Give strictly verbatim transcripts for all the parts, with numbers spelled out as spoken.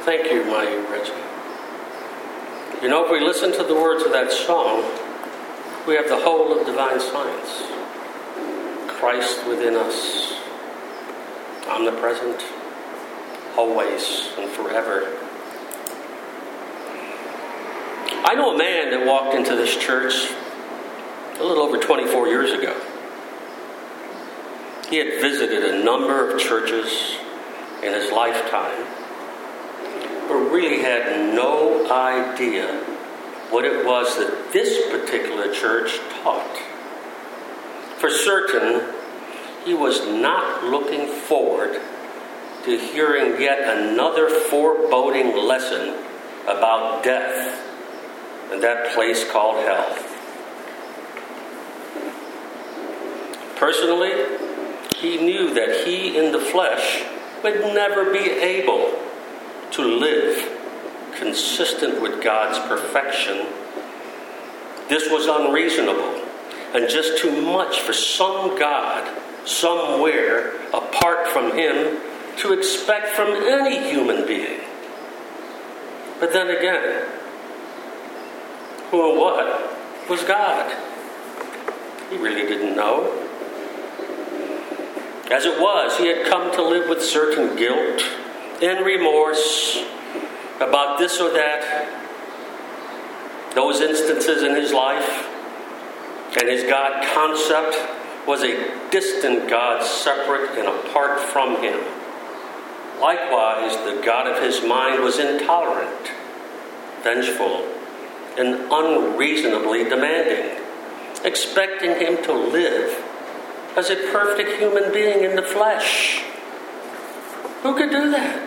Thank you, my Reggie. You know, if we listen to the words of that song, we have the whole of divine science. Christ within us, omnipresent, always and forever. I know a man that walked into this church a little over twenty-four years ago. He had visited a number of churches in his lifetime, but really had no idea what it was that this particular church taught. For certain, he was not looking forward to hearing yet another foreboding lesson about death and that place called hell. Personally, he knew that he in the flesh would never be able to live consistent with God's perfection. This was unreasonable and just too much for some God somewhere apart from him to expect from any human being. But then again, who and what was God? He really didn't know. As it was, he had come to live with certain guilt and remorse about this or that, those instances in his life, and his God concept was a distant God separate and apart from him. Likewise, the God of his mind was intolerant, vengeful, and unreasonably demanding, expecting him to live as a perfect human being in the flesh. Who could do that?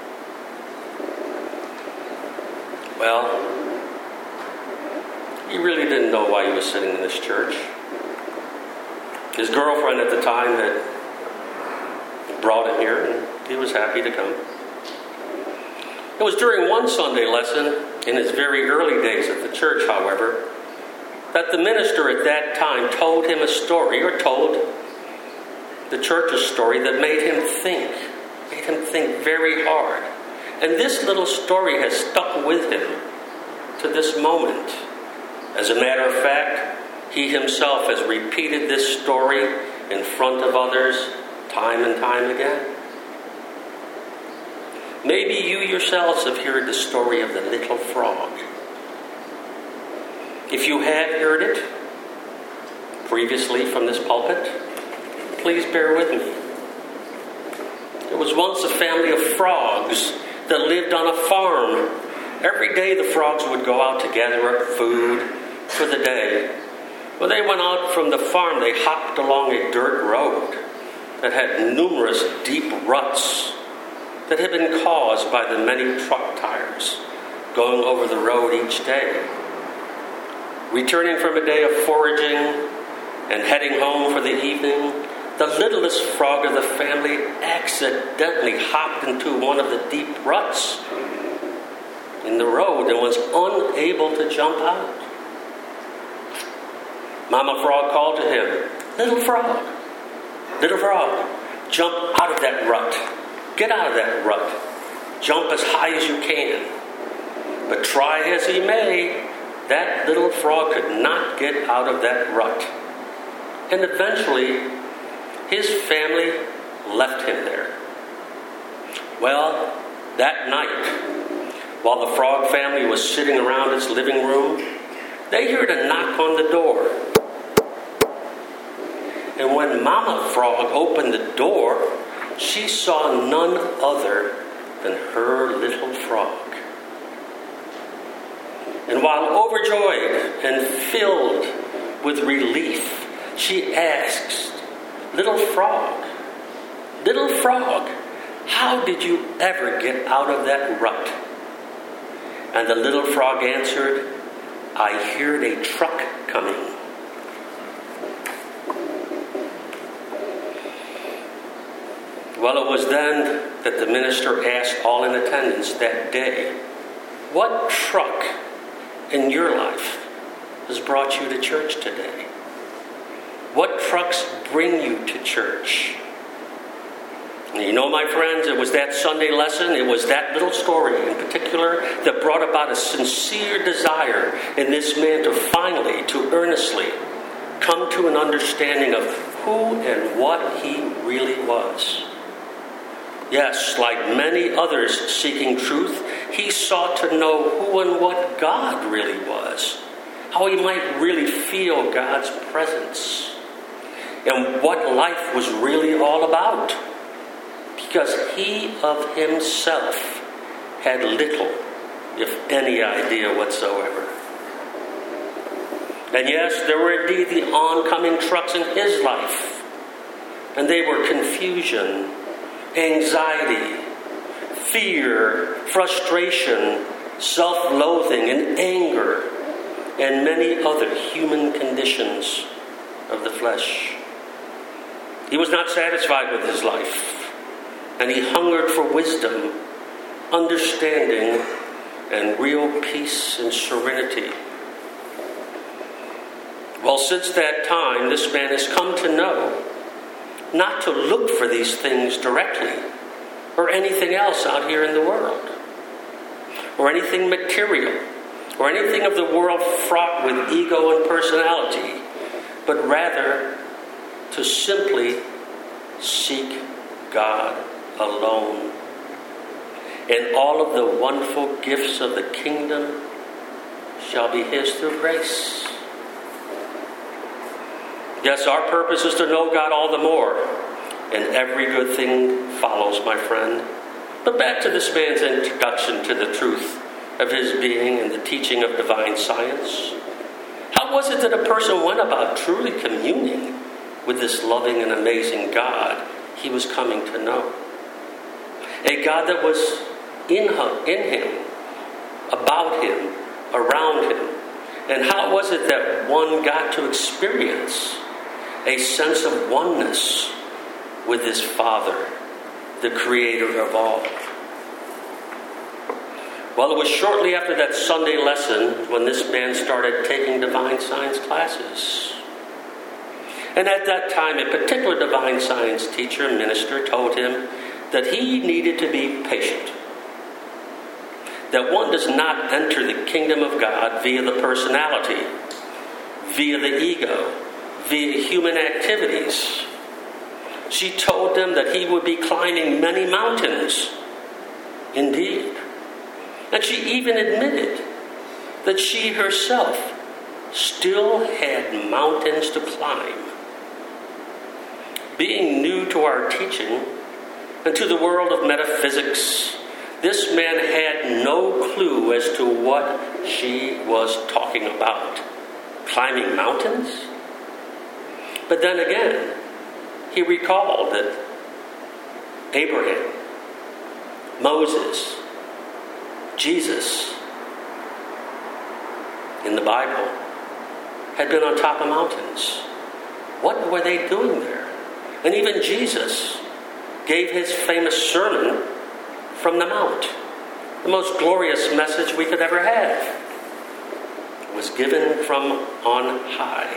Well, he really didn't know why he was sitting in this church. His girlfriend at the time had brought him here, and he was happy to come. It was during one Sunday lesson in his very early days at the church, however, that the minister at that time told him a story, or told the church a story that made him think, made him think very hard. And this little story has stuck with him to this moment. As a matter of fact, he himself has repeated this story in front of others time and time again. Maybe you yourselves have heard the story of the little frog. If you have heard it previously from this pulpit, please bear with me. There was once a family of frogs that lived on a farm. Every day the frogs would go out to gather up food for the day. When they went out from the farm, they hopped along a dirt road that had numerous deep ruts that had been caused by the many truck tires going over the road each day. Returning from a day of foraging and heading home for the evening, the littlest frog of the family accidentally hopped into one of the deep ruts in the road and was unable to jump out. Mama Frog called to him, "Little frog, little frog, jump out of that rut. Get out of that rut. Jump as high as you can." But try as he may, that little frog could not get out of that rut. And eventually, his family left him there. Well, that night, while the frog family was sitting around its living room, they heard a knock on the door. And when Mama Frog opened the door, she saw none other than her little frog. And while overjoyed and filled with relief, she asked, "Little frog, little frog, how did you ever get out of that rut?" And the little frog answered, "I heard a truck coming." Well, it was then that the minister asked all in attendance that day, "What truck in your life has brought you to church today? What trucks bring you to church?" And you know, my friends, it was that Sunday lesson, it was that little story in particular that brought about a sincere desire in this man to finally, to earnestly come to an understanding of who and what he really was. Yes, like many others seeking truth, he sought to know who and what God really was, how he might really feel God's presence, and what life was really all about. Because he of himself had little, if any, idea whatsoever. And yes, there were indeed the oncoming trucks in his life. And they were confusion, anxiety, fear, frustration, self-loathing, and anger, and many other human conditions of the flesh. He was not satisfied with his life. And he hungered for wisdom, understanding, and real peace and serenity. Well, since that time, this man has come to know not to look for these things directly, or anything else out here in the world, or anything material, or anything of the world fraught with ego and personality, but rather to simply seek God alone, and all of the wonderful gifts of the kingdom shall be his through grace. Yes, our purpose is to know God all the more, and every good thing follows, my friend. But back to this man's introduction to the truth of his being and the teaching of divine science. How was it that a person went about truly communing with this loving and amazing God he was coming to know? A God that was in him, about him, around him. And how was it that one got to experience a sense of oneness with his Father, the Creator of all? Well, it was shortly after that Sunday lesson when this man started taking divine science classes. And at that time, a particular divine science teacher, minister, told him that he needed to be patient. That one does not enter the kingdom of God via the personality, via the ego, via human activities. She told them that he would be climbing many mountains. Indeed. And she even admitted that she herself still had mountains to climb. Being new to our teaching and to the world of metaphysics, this man had no clue as to what she was talking about. Climbing mountains? But then again, he recalled that Abraham, Moses, Jesus, in the Bible, had been on top of mountains. What were they doing there? And even Jesus gave his famous sermon from the Mount. The most glorious message we could ever have. It was given from on high.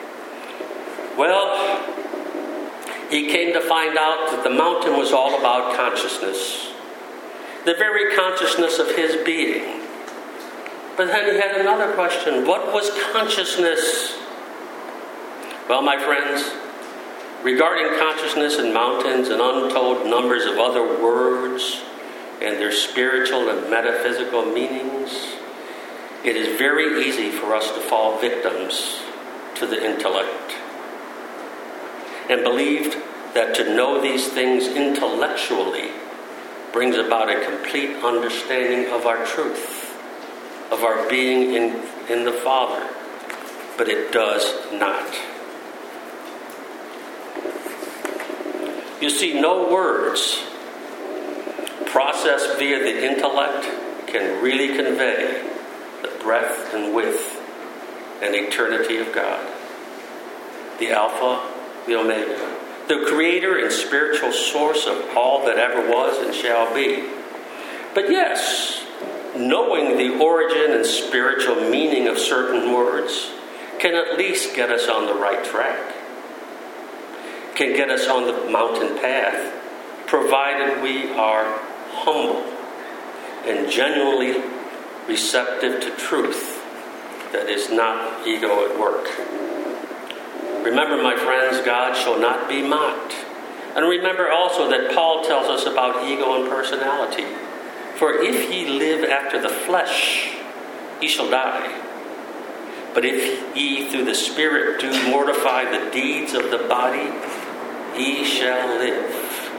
Well, he came to find out that the mountain was all about consciousness. The very consciousness of his being. But then he had another question. What was consciousness? Well, my friends, regarding consciousness and mountains and untold numbers of other words and their spiritual and metaphysical meanings, it is very easy for us to fall victims to the intellect and believe that to know these things intellectually brings about a complete understanding of our truth, of our being in, in the Father. But it does not. You see, no words processed via the intellect can really convey the breadth and width and eternity of God. The Alpha, the Omega, the creator and spiritual source of all that ever was and shall be. But yes, knowing the origin and spiritual meaning of certain words can at least get us on the right track, can get us on the mountain path provided we are humble and genuinely receptive to truth that is not ego at work. Remember, my friends, God shall not be mocked. And remember also that Paul tells us about ego and personality. For if ye live after the flesh, ye shall die. But if ye through the Spirit do mortify the deeds of the body, ye shall live.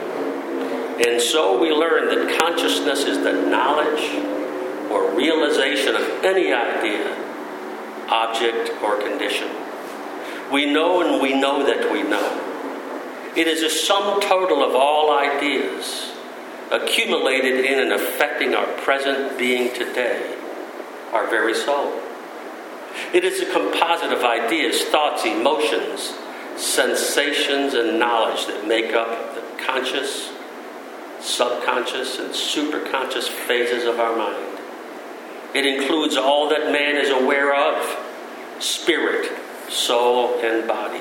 And so we learn that consciousness is the knowledge or realization of any idea, object, or condition. We know and we know that we know. It is a sum total of all ideas accumulated in and affecting our present being today, our very soul. It is a composite of ideas, thoughts, emotions, sensations, and knowledge that make up the conscious, subconscious, and superconscious phases of our mind. It includes all that man is aware of, spirit, soul, and body.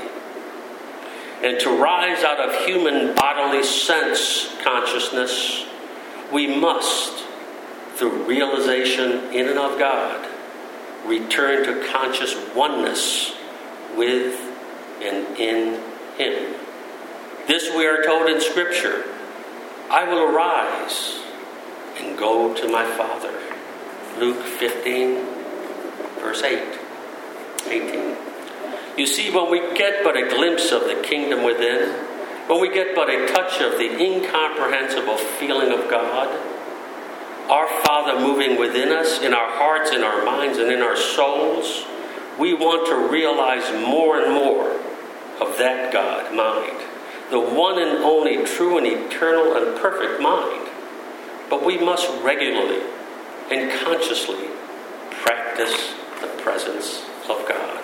And to rise out of human bodily sense consciousness, we must, through realization in and of God, return to conscious oneness with and in Him. This we are told in Scripture, I will arise and go to my Father. Luke fifteen, verse eight, eighteen. You see, when we get but a glimpse of the kingdom within, when we get but a touch of the incomprehensible feeling of God, our Father moving within us, in our hearts, in our minds, and in our souls, we want to realize more and more of that God mind, the one and only true and eternal and perfect mind. But we must regularly and consciously practice the presence of God.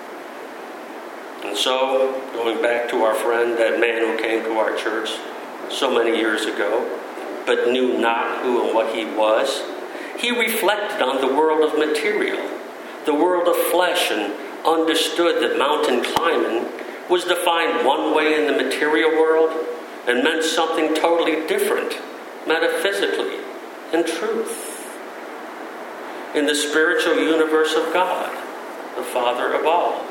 And so, going back to our friend, that man who came to our church so many years ago, but knew not who and what he was, he reflected on the world of material, the world of flesh, and understood that mountain climbing was defined one way in the material world and meant something totally different, metaphysically, in truth, in the spiritual universe of God, the Father of all.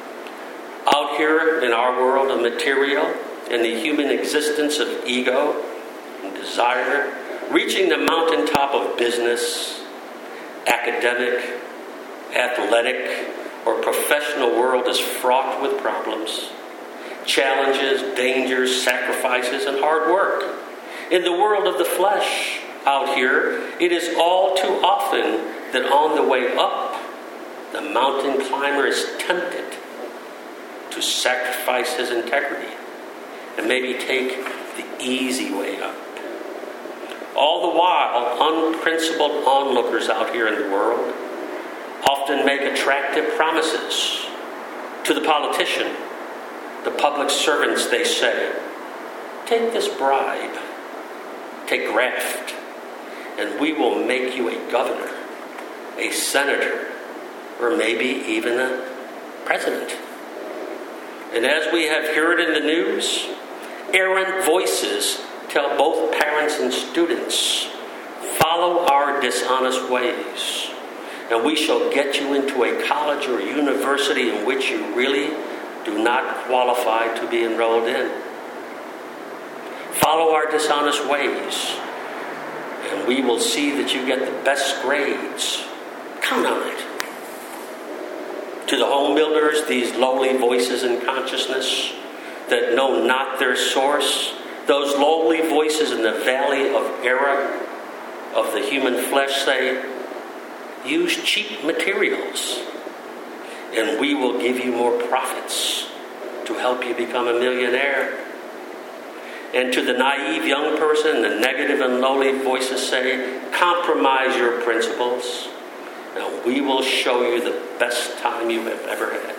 Out here in our world of material, in the human existence of ego and desire, reaching the mountaintop of business, academic, athletic, or professional world is fraught with problems, challenges, dangers, sacrifices, and hard work. In the world of the flesh, out here, it is all too often that on the way up, the mountain climber is tempted to sacrifice his integrity and maybe take the easy way up. All the while, unprincipled onlookers out here in the world often make attractive promises to the politician, the public servants. They say, take this bribe, take graft, and we will make you a governor, a senator, or maybe even a president. And as we have heard in the news, errant voices tell both parents and students, follow our dishonest ways, and we shall get you into a college or university in which you really do not qualify to be enrolled in. Follow our dishonest ways, and we will see that you get the best grades. Count on it. To the home builders, these lowly voices in consciousness that know not their source, those lowly voices in the valley of error of the human flesh say, use cheap materials and we will give you more profits to help you become a millionaire. And to the naive young person, the negative and lowly voices say, compromise your principles and we will show you the best time you have ever had.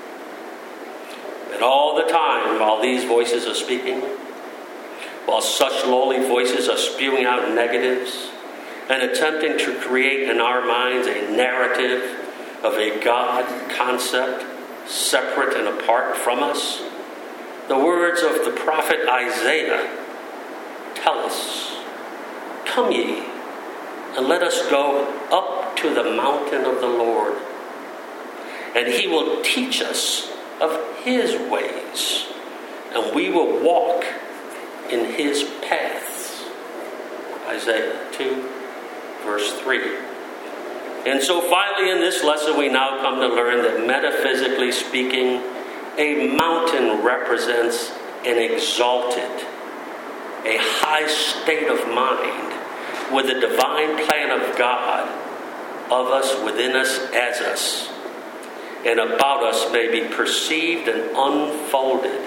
And all the time, while these voices are speaking, while such lowly voices are spewing out negatives and attempting to create in our minds a narrative of a God concept separate and apart from us, the words of the prophet Isaiah tell us, "Come ye, and let us go up to the mountain of the Lord, and he will teach us of his ways, and we will walk in his paths." Isaiah two, verse three. And so finally in this lesson we now come to learn that metaphysically speaking, a mountain represents an exalted, a high state of mind with the divine plan of God of us, within us, as us, and about us may be perceived and unfolded.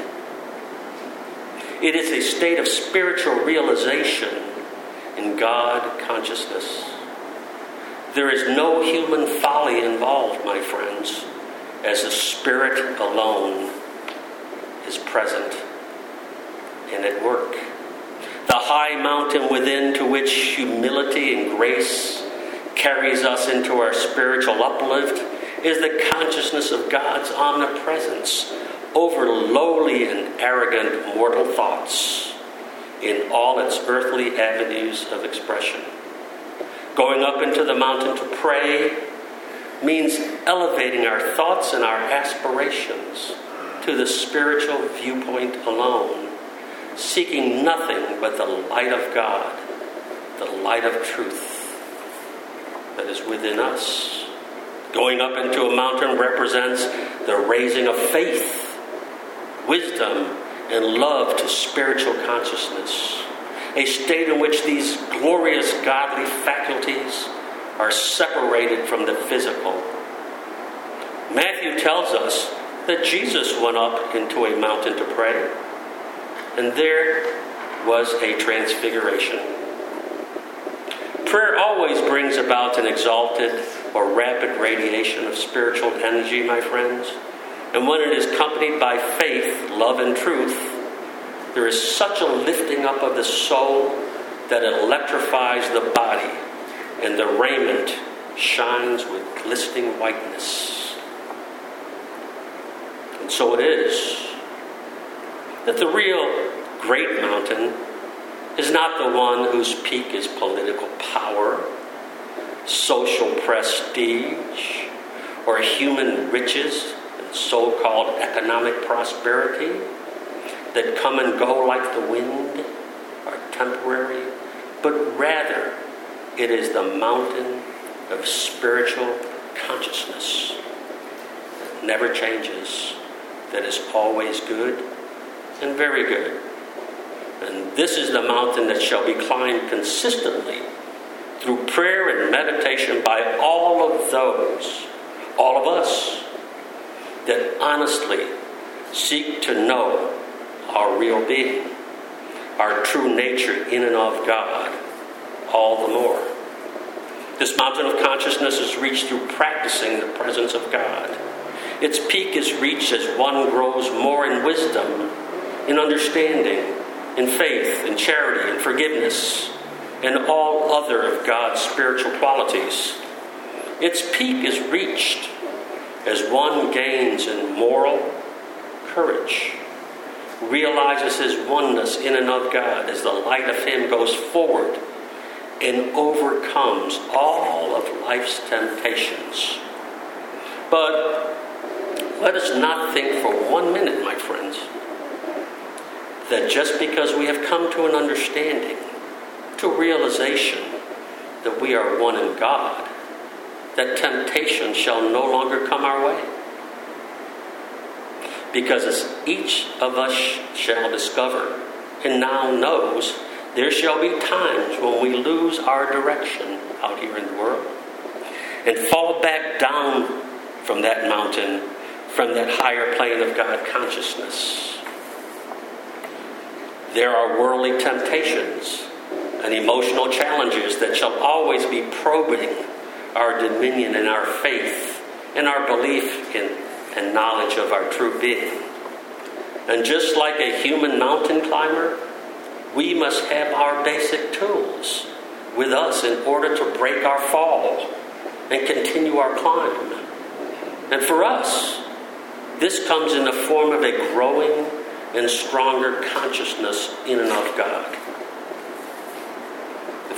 It is a state of spiritual realization in God consciousness. There is no human folly involved, my friends, as the Spirit alone is present and at work. The high mountain within, to which humility and grace carries us into our spiritual uplift, is the consciousness of God's omnipresence over lowly and arrogant mortal thoughts in all its earthly avenues of expression. Going up into the mountain to pray means elevating our thoughts and our aspirations to the spiritual viewpoint alone, seeking nothing but the light of God, the light of truth that is within us. Going up into a mountain represents the raising of faith, wisdom, and love to spiritual consciousness, a state in which these glorious godly faculties are separated from the physical. Matthew tells us that Jesus went up into a mountain to pray, and there was a transfiguration. Prayer always brings about an exalted or rapid radiation of spiritual energy, my friends. And when it is accompanied by faith, love, and truth, there is such a lifting up of the soul that it electrifies the body, and the raiment shines with glistening whiteness. And so it is that the real great mountain is not the one whose peak is political power, social prestige, or human riches and so-called economic prosperity that come and go like the wind, are temporary, but rather it is the mountain of spiritual consciousness that never changes, that is always good and very good. And this is the mountain that shall be climbed consistently through prayer and meditation by all of those, all of us, that honestly seek to know our real being, our true nature in and of God, all the more. This mountain of consciousness is reached through practicing the presence of God. Its peak is reached as one grows more in wisdom, in understanding, in faith, in charity, in forgiveness, and all other of God's spiritual qualities. Its peak is reached as one gains in moral courage, realizes his oneness in and of God as the light of him goes forward and overcomes all of life's temptations. But let us not think for one minute, my friends, that just because we have come to an understanding, to realization that we are one in God, that temptation shall no longer come our way. Because as each of us shall discover and now knows, there shall be times when we lose our direction out here in the world and fall back down from that mountain, from that higher plane of God consciousness. There are worldly temptations and emotional challenges that shall always be probing our dominion and our faith and our belief in and knowledge of our true being. And just like a human mountain climber, we must have our basic tools with us in order to break our fall and continue our climb. And for us, this comes in the form of a growing and stronger consciousness in and of God.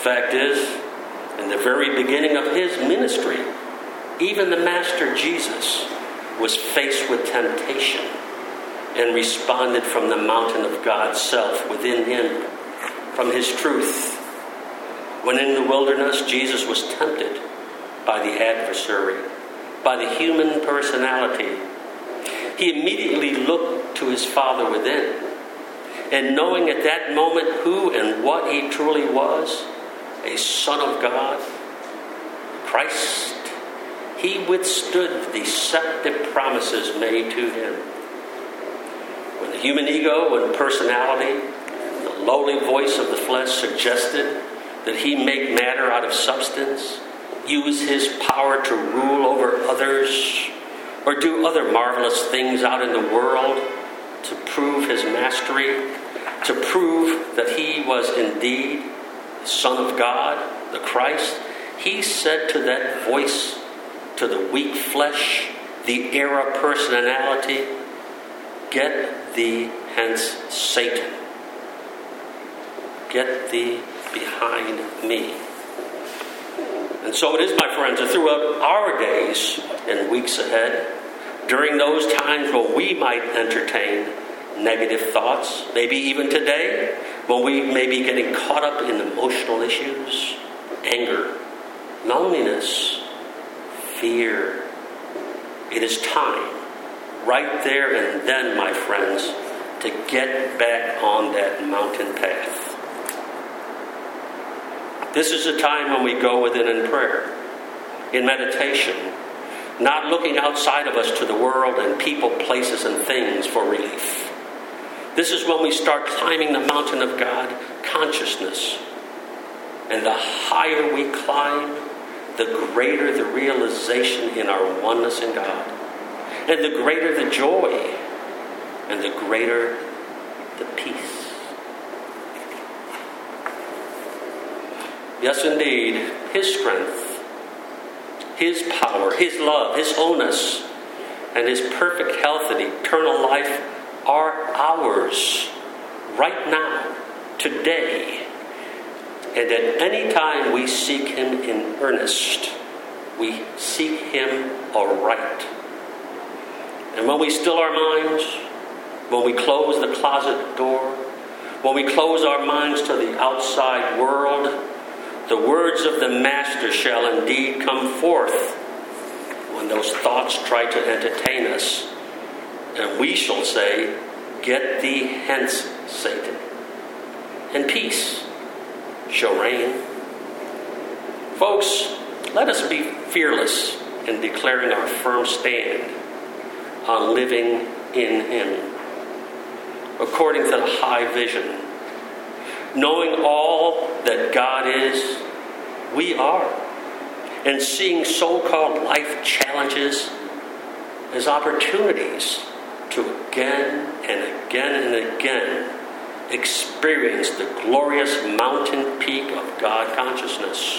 fact is, in the very beginning of his ministry, even the Master Jesus was faced with temptation and responded from the mountain of God's self within him, from his truth. When in the wilderness, Jesus was tempted by the adversary, by the human personality. He immediately looked to his Father within, and knowing at that moment who and what he truly was, a Son of God, Christ, he withstood the deceptive promises made to him. When the human ego and personality, the lowly voice of the flesh suggested that he make matter out of substance, use his power to rule over others, or do other marvelous things out in the world to prove his mastery, to prove that he was indeed the Son of God, the Christ, he said to that voice, to the weak flesh, the error personality, "Get thee hence, Satan. Get thee behind me." And so it is, my friends, that throughout our days and weeks ahead, during those times when we might entertain negative thoughts, maybe even today, when we may be getting caught up in emotional issues, anger, loneliness, fear, it is time, right there and then, my friends, to get back on that mountain path. This is a time when we go within in prayer, in meditation, not looking outside of us to the world and people, places, and things for relief. This is when we start climbing the mountain of God consciousness. And the higher we climb, the greater the realization in our oneness in God. And the greater the joy, and the greater the peace. Yes, indeed, his strength, his power, his love, his wholeness, and his perfect health and eternal life are ours right now, today. And at any time we seek him in earnest, we seek him aright. And when we still our minds, when we close the closet door, when we close our minds to the outside world, the words of the Master shall indeed come forth when those thoughts try to entertain us. And we shall say, "Get thee hence, Satan." And peace shall reign. Folks, let us be fearless in declaring our firm stand on living in him, according to the high vision. Knowing all that God is, we are, and seeing so-called life challenges as opportunities to again and again and again experience the glorious mountain peak of God consciousness.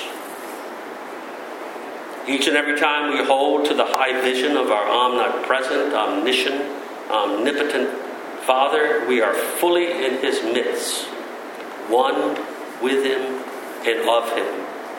Each and every time we hold to the high vision of our omnipresent, omniscient, omnipotent Father, we are fully in his midst, one with him and of him.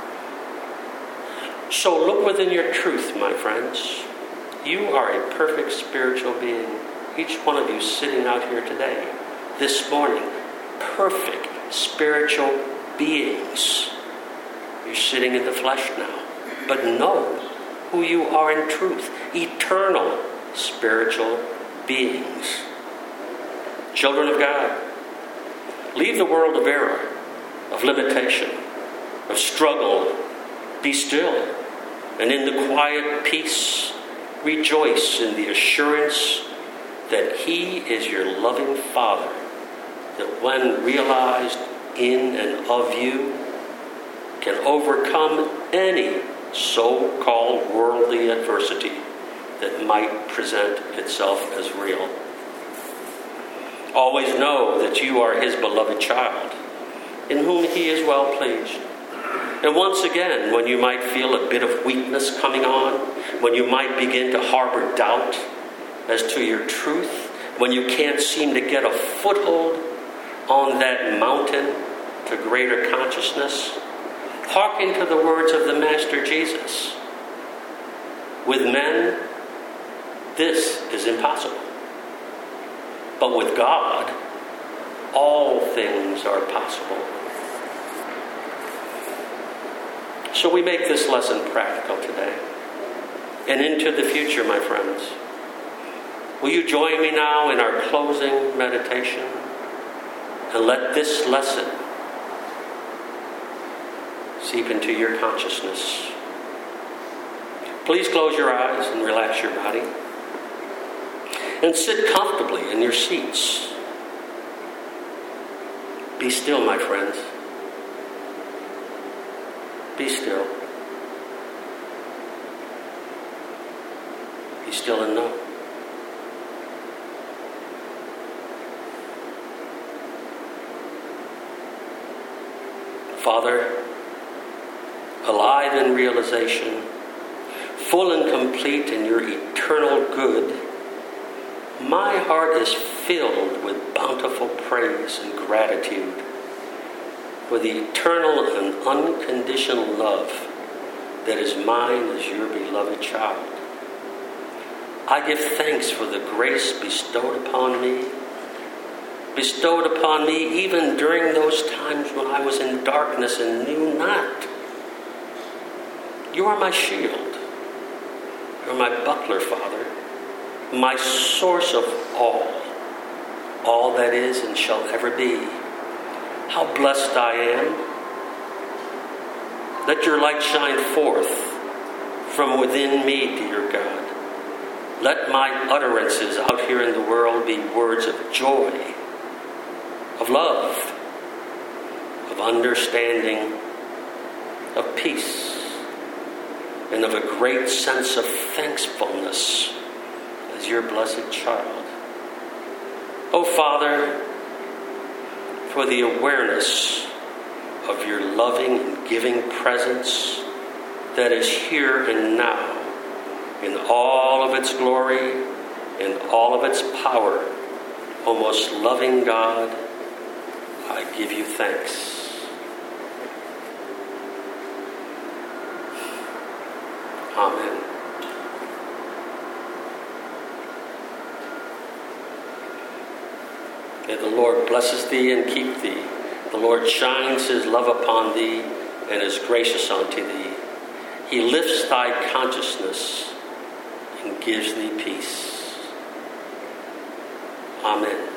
So look within your truth, my friends. You are a perfect spiritual being. Each one of you sitting out here today, this morning, perfect spiritual beings. You're sitting in the flesh now, but know who you are in truth. Eternal spiritual beings. Children of God, leave the world of error, of limitation, of struggle. Be still, and in the quiet peace, rejoice in the assurance that he is your loving Father, that when realized in and of you, can overcome any so-called worldly adversity that might present itself as real. Always know that you are his beloved child, in whom he is well pleased. And once again, when you might feel a bit of weakness coming on, when you might begin to harbor doubt as to your truth, when you can't seem to get a foothold on that mountain to greater consciousness, Hearken to the words of the Master Jesus. With men, this is impossible. But with God, all things are possible. So we make this lesson practical today and into the future, my friends. Will you join me now in our closing meditation and let this lesson seep into your consciousness? Please close your eyes and relax your body. And sit comfortably in your seats. Be still, my friends. Be still. Be still and know. Father, alive in realization, full and complete in your eternal good, my heart is filled with bountiful praise and gratitude for the eternal and unconditional love that is mine as your beloved child. I give thanks for the grace bestowed upon me, bestowed upon me even during those times when I was in darkness and knew not. You are my shield. You are my buckler, Father, my source of all, all that is and shall ever be. How blessed I am. Let your light shine forth from within me, dear God. Let my utterances out here in the world be words of joy, of love, of understanding, of peace, and of a great sense of thankfulness as your blessed child. Oh, Father, for the awareness of your loving and giving presence that is here and now in all of its glory and all of its power. O most loving God, I give you thanks. Amen. May the Lord blesses thee and keep thee. The Lord shines his love upon thee and is gracious unto thee. He lifts thy consciousness and gives thee peace. Amen.